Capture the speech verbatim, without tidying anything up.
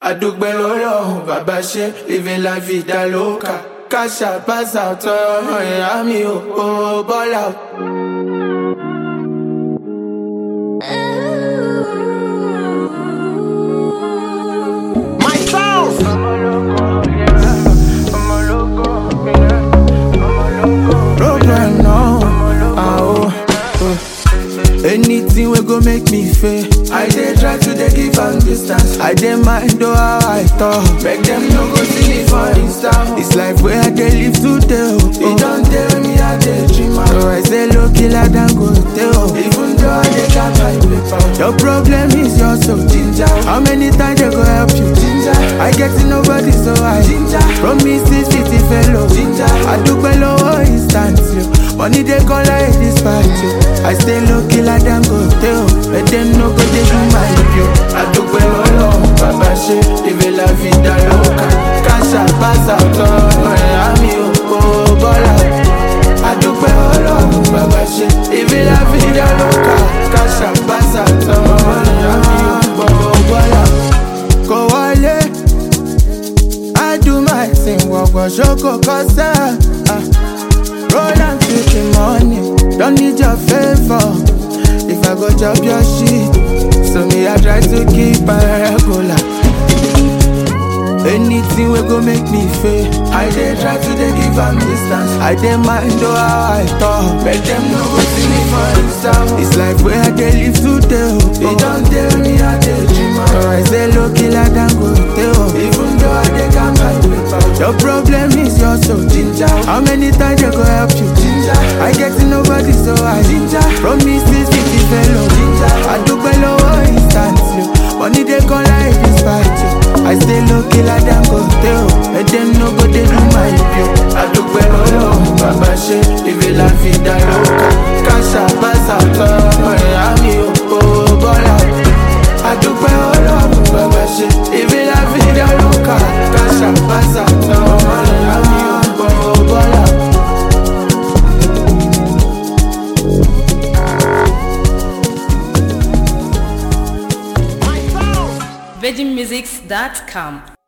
Adúpẹ́ lọ́lọ́run bàbá ṣe living la vida loca. Cash out, pass out, ọ̀rọ̀ ìyá mi ò ó bọ́lá. My sound. Problem now, ah oh. Anything we go make me fail. I dey try to dey give am distance. I dey mind though how I talk. Make them no go see me for Insta. It's life where I dey live today. Oh, it don't tell me I dey dream am. So I say low killer than go tell. Even though I dey got my paper. Your problem is you're so ginger. How many times they go help you? Ginger. I get to nobody so I ginger. From me six fifty fellow. Ginger. I do below instant you. Money they call like this fight you. I stay low killer than go tell. But them no go they do my review. I do well alone. Baba she live la vida loca. Cash out, pass out, oh, I'm you, oh, bola. I do well alone. Baba she live la vida loca. Cash out, pass out, oh, I'm you, oh, bola. Go wale. I do my thing, walk walk shoko kosa. Roll and take the money, don't need your favor. If I go chop your shit, so me I try to keep my regular. Anything will go make me fail. I dey try to dey give am distance. I dey mind though how I talk. Make them no go see me for Insta. It's life where I dey live today. Oh, it don't tell me I dey dream am. So I say low killer than go tell. Even though I dey got my paper. Your problem is you're so ginger. How many times they go help you? Ginger. I get to nobody so I ginger. From me six fifty fellow. Ginger. I do below instant you. Money they call like this fight you. I stay low killer than go tell. Let them no go they do my review. I do well alone. Baba she live la vida loca. Cash out, pass out, oh, I'm you, oh, bola. I do well alone. Baba she live la vida loca. Cash out, pass out, oh, I'm you, oh, bola. My sound. virgin musics dot com